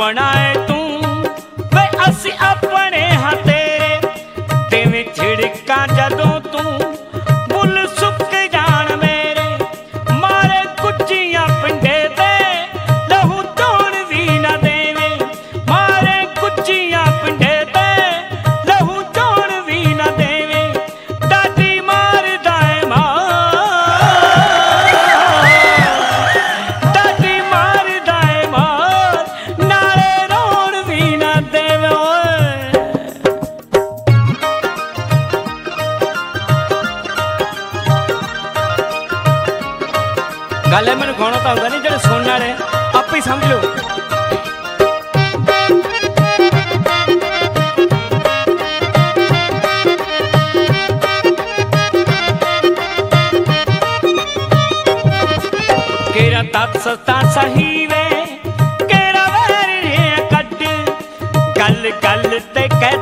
अपना है तू वे असी अपने हाँ तेरे तेवें छिड़का जदों तू बुल सुक जान मेरे मारे कुचियां पिंडे दे लहू तोड़ भी न देवे मारे कुचियां पिंडे दे लहू तोड़ भी न देवे दादी मार दाए दादी मार दाए मार नाले रोड़ भी न देवे गल है मैंने गाना तो आता नहीं जो सुनने वाले आप ही समझ लो। केरा तात सता सही वे केरा वैर कट गल गल ते कह